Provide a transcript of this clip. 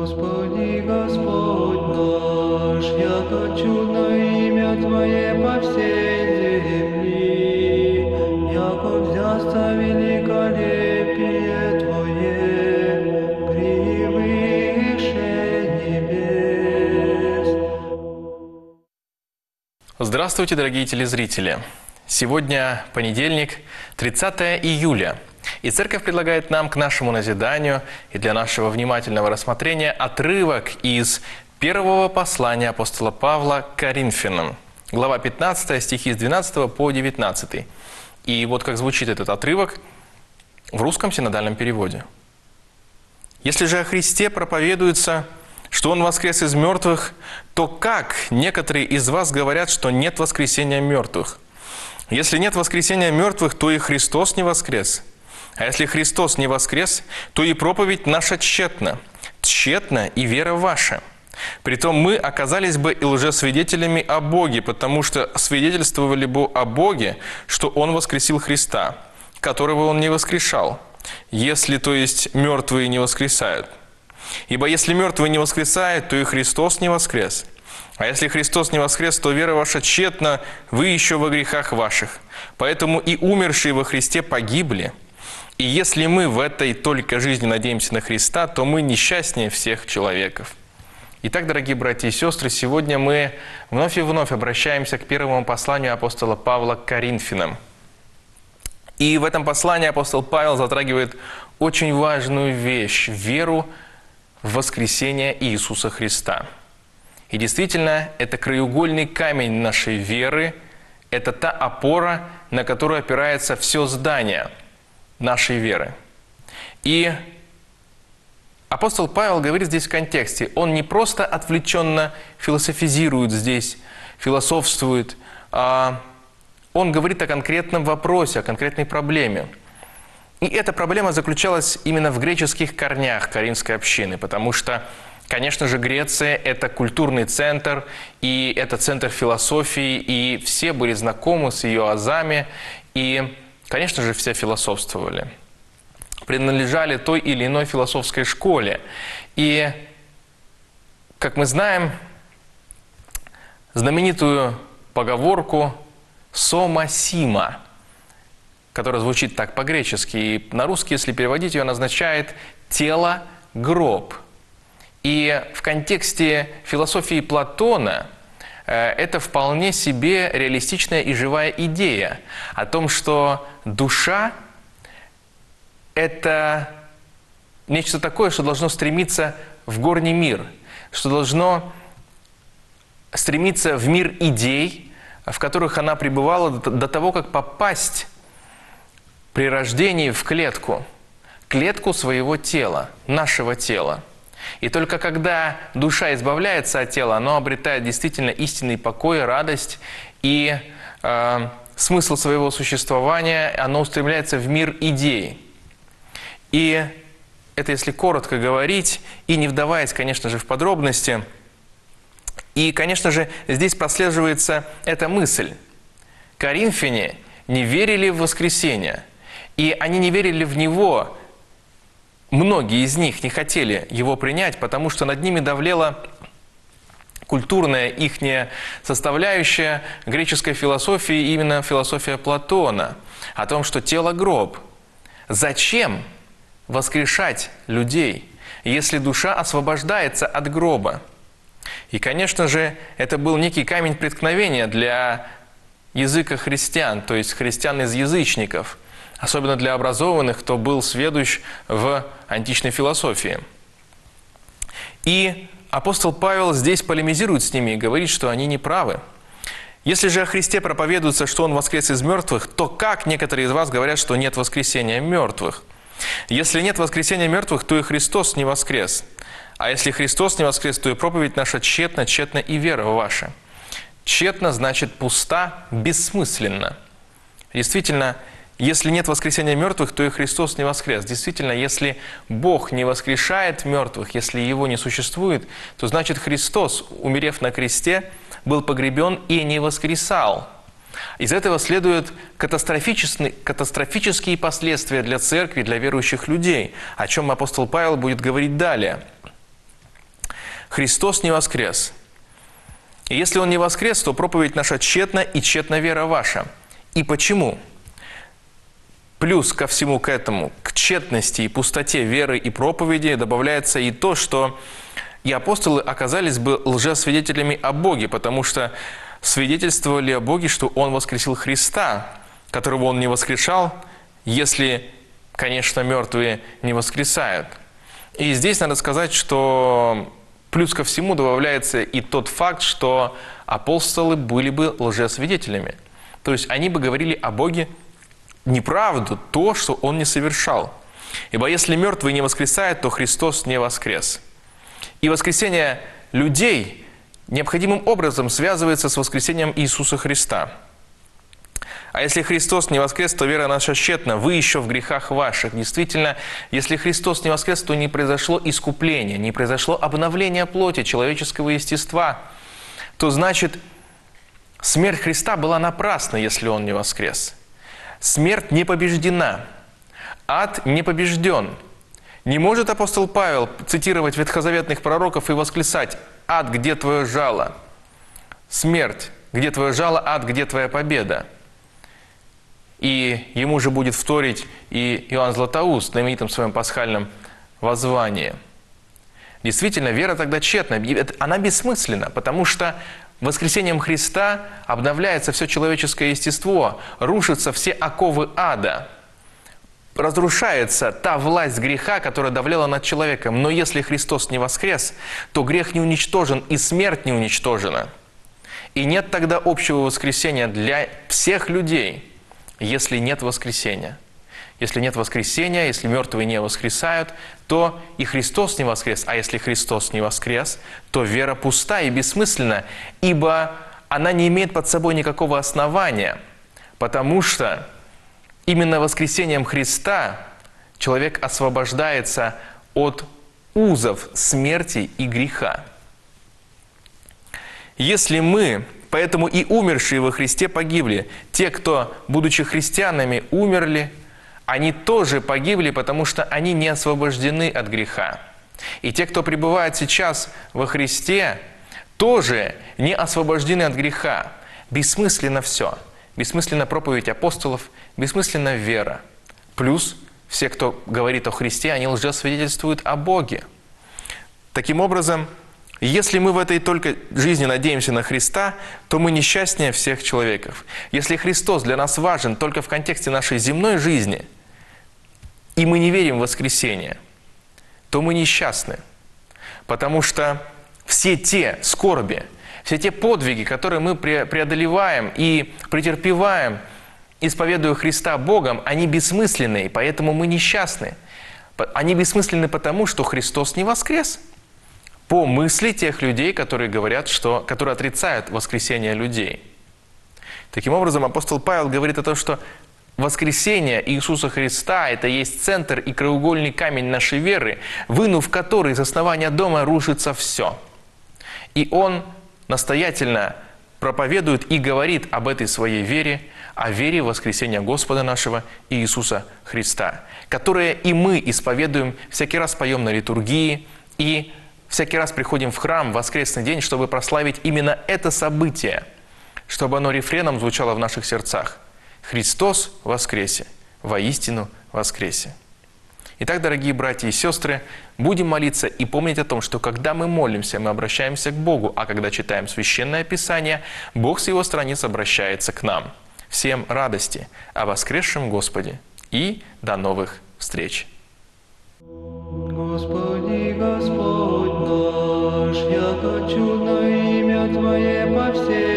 Господи, Господь наш, яко чудно имя Твое по всей земли, яко взясто великолепие Твое превыше небес. Здравствуйте, дорогие телезрители! Сегодня понедельник, 30 июля. И Церковь предлагает нам к нашему назиданию и для нашего внимательного рассмотрения отрывок из первого послания апостола Павла к Коринфянам, глава 15, стихи с 12 по 19. И вот как звучит этот отрывок в русском синодальном переводе. «Если же о Христе проповедуется, что Он воскрес из мертвых, то как некоторые из вас говорят, что нет воскресения мертвых? Если нет воскресения мертвых, то и Христос не воскрес. А если Христос не воскрес, то и проповедь наша тщетна, тщетна и вера ваша. Притом мы оказались бы и лжесвидетелями о Боге, потому что свидетельствовали бы о Боге, что Он воскресил Христа, которого Он не воскрешал, если, то есть, мертвые не воскресают. Ибо если мертвые не воскресают, то и Христос не воскрес. А если Христос не воскрес, то вера ваша тщетна, вы еще во грехах ваших. Поэтому и умершие во Христе погибли. И если мы в этой только жизни надеемся на Христа, то мы несчастнее всех человеков». Итак, дорогие братья и сестры, сегодня мы вновь и вновь обращаемся к первому посланию апостола Павла к Коринфянам. И в этом послании апостол Павел затрагивает очень важную вещь – веру в воскресение Иисуса Христа. И действительно, это краеугольный камень нашей веры, это та опора, на которую опирается все здание нашей веры. И апостол Павел говорит здесь в контексте, он не просто отвлеченно философизирует здесь, философствует, а он говорит о конкретном вопросе, о конкретной проблеме. И эта проблема заключалась именно в греческих корнях Коринфской общины, потому что, конечно же, Греция – это культурный центр, и это центр философии, и все были знакомы с ее азами, и, конечно же, все философствовали, принадлежали той или иной философской школе. И, как мы знаем, знаменитую поговорку «сома сима», которая звучит так по-гречески, и на русский, если переводить ее, она означает «тело – гроб». И в контексте философии Платона это вполне себе реалистичная и живая идея о том, что душа – это нечто такое, что должно стремиться в горний мир, что должно стремиться в мир идей, в которых она пребывала до того, как попасть при рождении в клетку своего тела, нашего тела. И только когда душа избавляется от тела, она обретает действительно истинный покой, радость и смысл своего существования, оно устремляется в мир идей. И это если коротко говорить, и не вдаваясь, конечно же, в подробности. И, конечно же, здесь прослеживается эта мысль. Коринфяне не верили в воскресение, и они не верили в него. Многие из них не хотели его принять, потому что над ними давлела культурная ихняя составляющая греческой философии, именно философия Платона, о том, что тело – гроб. Зачем воскрешать людей, если душа освобождается от гроба? И, конечно же, это был некий камень преткновения для языка христиан, то есть христиан из язычников, особенно для образованных, кто был сведущ в античной философии. И апостол Павел здесь полемизирует с ними и говорит, что они не правы. Если же о Христе проповедуется, что Он воскрес из мертвых, то как некоторые из вас говорят, что нет воскресения мертвых? Если нет воскресения мертвых, то и Христос не воскрес. А если Христос не воскрес, то и проповедь наша тщетна, тщетна и вера ваша. Тщетна значит пуста, бессмысленно. Действительно, если нет воскресения мертвых, то и Христос не воскрес. Действительно, если Бог не воскрешает мертвых, если Его не существует, то значит Христос, умерев на кресте, был погребен и не воскресал. Из этого следуют катастрофические последствия для церкви, для верующих людей, о чем апостол Павел будет говорить далее. Христос не воскрес. И если Он не воскрес, то проповедь наша тщетна, и тщетна вера ваша. И почему? Плюс ко всему к этому, к тщетности и пустоте веры и проповеди добавляется и то, что и апостолы оказались бы лжесвидетелями о Боге, потому что свидетельствовали о Боге, что Он воскресил Христа, которого Он не воскрешал, если, конечно, мертвые не воскресают. И здесь надо сказать, что плюс ко всему добавляется и тот факт, что апостолы были бы лжесвидетелями. То есть они бы говорили о Боге неправду, то, что Он не совершал. Ибо если мертвые не воскресают, то Христос не воскрес. И воскресение людей необходимым образом связывается с воскресением Иисуса Христа. А если Христос не воскрес, то вера наша тщетна, вы еще в грехах ваших. Действительно, если Христос не воскрес, то не произошло искупление, не произошло обновление плоти, человеческого естества. То значит, смерть Христа была напрасна, если Он не воскрес. Смерть не побеждена, ад не побежден. Не может апостол Павел цитировать ветхозаветных пророков и восклицать: «Ад, где твое жало? Смерть, где твое жало? Ад, где твоя победа?» И ему же будет вторить и Иоанн Златоуст в знаменитом своем пасхальном воззвании. Действительно, вера тогда тщетна, она бессмысленна, потому что воскресением Христа обновляется все человеческое естество, рушатся все оковы ада, разрушается та власть греха, которая давлела над человеком. Но если Христос не воскрес, то грех не уничтожен и смерть не уничтожена. И нет тогда общего воскресения для всех людей, если нет воскресения. Если нет воскресения, если мертвые не воскресают, то и Христос не воскрес. А если Христос не воскрес, то вера пуста и бессмысленна, ибо она не имеет под собой никакого основания, потому что именно воскресением Христа человек освобождается от узов смерти и греха. Если мы, поэтому и умершие во Христе погибли, те, кто, будучи христианами, умерли, они тоже погибли, потому что они не освобождены от греха. И те, кто пребывает сейчас во Христе, тоже не освобождены от греха. Бессмысленно все. Бессмысленна проповедь апостолов, бессмысленна вера. Плюс все, кто говорит о Христе, они лжесвидетельствуют о Боге. Таким образом, если мы в этой только жизни надеемся на Христа, то мы несчастнее всех человеков. Если Христос для нас важен только в контексте нашей земной жизни, и мы не верим в воскресение, то мы несчастны. Потому что все те скорби, все те подвиги, которые мы преодолеваем и претерпеваем, исповедуя Христа Богом, они бессмысленны, и поэтому мы несчастны. Они бессмысленны потому, что Христос не воскрес. По мысли тех людей, которые говорят, которые отрицают воскресение людей. Таким образом, апостол Павел говорит о том, что воскресение Иисуса Христа – это есть центр и краеугольный камень нашей веры, вынув который из основания дома рушится все. И он настоятельно проповедует и говорит об этой своей вере, о вере в воскресение Господа нашего Иисуса Христа, которое и мы исповедуем, всякий раз поем на литургии и всякий раз приходим в храм в воскресный день, чтобы прославить именно это событие, чтобы оно рефреном звучало в наших сердцах. Христос воскресе, воистину воскресе. Итак, дорогие братья и сестры, будем молиться и помнить о том, что когда мы молимся, мы обращаемся к Богу, а когда читаем Священное Писание, Бог с Его страниц обращается к нам. Всем радости о воскресшем Господе и до новых встреч! Господи, Господь наш, яко чудно имя Твое по всей